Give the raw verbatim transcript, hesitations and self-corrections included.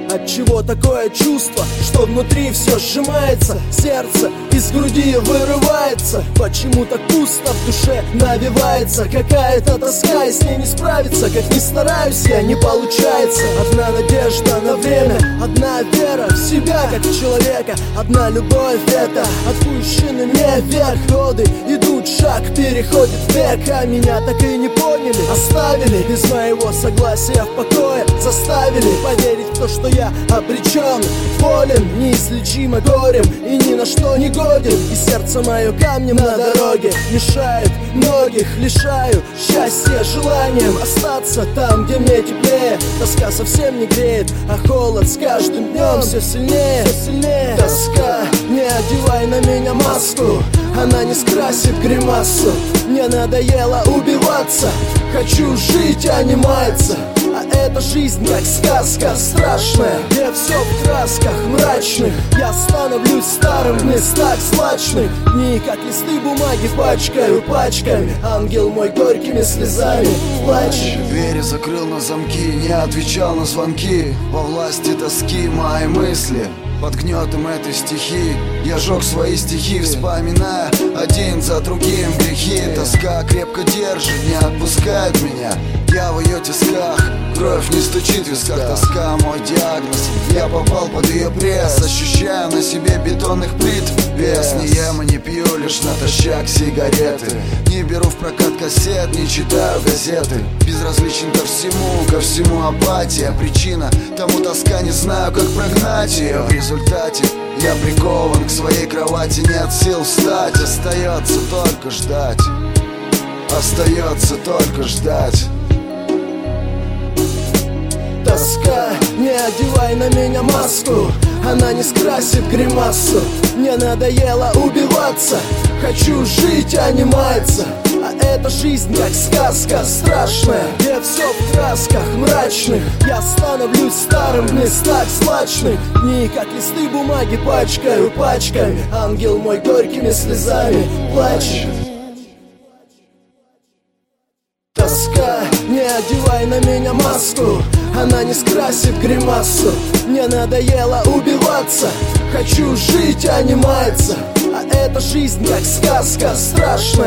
Отчего такое чувство, что внутри все сжимается, сердце из груди вырывается? Почему так пусто в душе навевается какая-то тоска, и с ней не справиться? Как ни стараюсь, я не получается. Одна надежда на время, одна вера в себя как в человека, одна любовь — это отпущенный мне вверх. Годы идут, шаг переходит век, а меня так и не поняли. Оставили без моего согласия в покое, заставили поверить в то, что я обречен, болен, неизлечимо горем и ни на что не годен. И сердце мое камнем на дороге мешает, многих лишаю счастья желанием остаться там, где мне теплее. Тоска совсем не греет, а холод с каждым днем все сильнее, все сильнее. Тоска, не одевай на меня маску, она не скрасит гримасу. Мне надоело убиваться, хочу жить, а не маяться. А эта жизнь как сказка страшная, где все в красках мрачных. Я становлюсь старым в местах злачных, дни как листы бумаги пачкаю пачками. Ангел мой горькими слезами плачет. Двери закрыл на замки, не отвечал на звонки. Во власти тоски мои мысли, под гнетом этой стихии я жег свои стихи, вспоминая один за другим грехи. Тоска крепко держит, не отпускает меня, я в ее тисках, кровь не стучит в висках. Тоска мой диагноз, я попал под ее пресс, ощущаю на себе бетонных плит вес. Не ем и не пью, лишь натощак сигареты, не беру в прокат кассет, не читаю газеты. Безразличен ко всему, ко всему апатия. Причина тому тоска, не знаю, как прогнать ее. В результате я прикован к своей кровати, нет сил встать. Остается только ждать, остается только ждать. Тоска, не одевай на меня маску, она не скрасит гримасу. Мне надоело убиваться, хочу жить, а не маяться. А эта жизнь как сказка страшная, где все в красках мрачных. Я становлюсь старым в местах злачных, дни как листы бумаги пачкаю пачками. Ангел мой горькими слезами плачет. Тоска, не одевай на меня маску, она не скрасит гримасу. Мне надоело убиваться, хочу жить, а не маяться. А эта жизнь как сказка страшная.